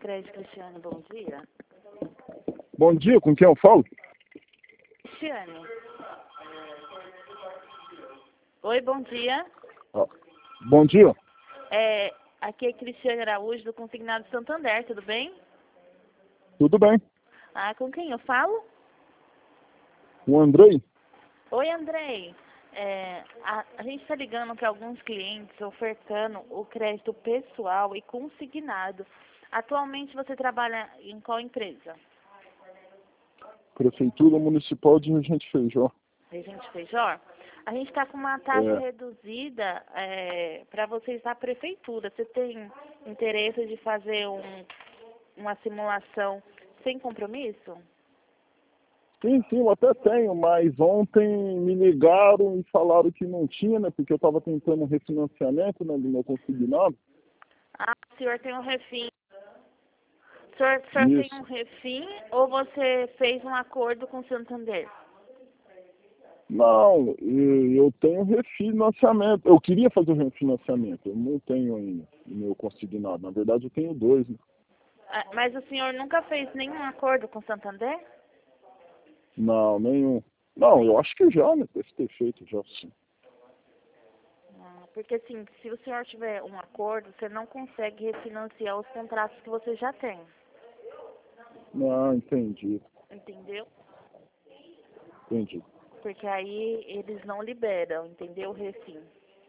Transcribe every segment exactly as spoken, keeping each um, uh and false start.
Crédito Cristiane, bom dia. Bom dia, com quem eu falo? Cristiane. Oi, bom dia. Ah, bom dia. É, aqui é Cristiane Araújo, do Consignado Santander, tudo bem? Tudo bem. Ah, com quem eu falo? O Andrei? Oi, Andrei. É, a, a gente está ligando que alguns clientes ofertando o crédito pessoal e consignado. Atualmente você trabalha em qual empresa? Prefeitura Municipal de Regente Feijó. Regente Feijó? A gente está com uma taxa É. reduzida é, para vocês da prefeitura. Você tem interesse de fazer um, uma simulação sem compromisso? Sim, sim, eu até tenho, mas ontem me ligaram e falaram que não tinha, né? Porque eu estava tentando um refinanciamento, né, do meu consignado. Ah, o senhor tem um refim. O senhor, o senhor tem um Isso. refim ou você fez um acordo com o Santander? Não, e- eu tenho refinanciamento. Eu queria fazer o refinanciamento, eu não tenho ainda o meu consignado. Na verdade, eu tenho dois, né? Ah, mas o senhor nunca fez nenhum acordo com o Santander? Não, nenhum. Não, eu acho que já, né? Deve ter feito já, sim. Ah, porque assim, se o senhor tiver um acordo, você não consegue refinanciar os contratos que você já tem. Não, entendi, Entendeu? entendi. Porque aí eles não liberam, entendeu? O refim.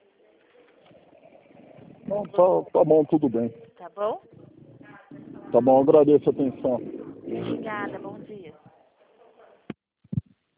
Não, tá, tá bom, tudo bem. Tá bom? Tá bom, agradeço a atenção. Obrigada, bom dia.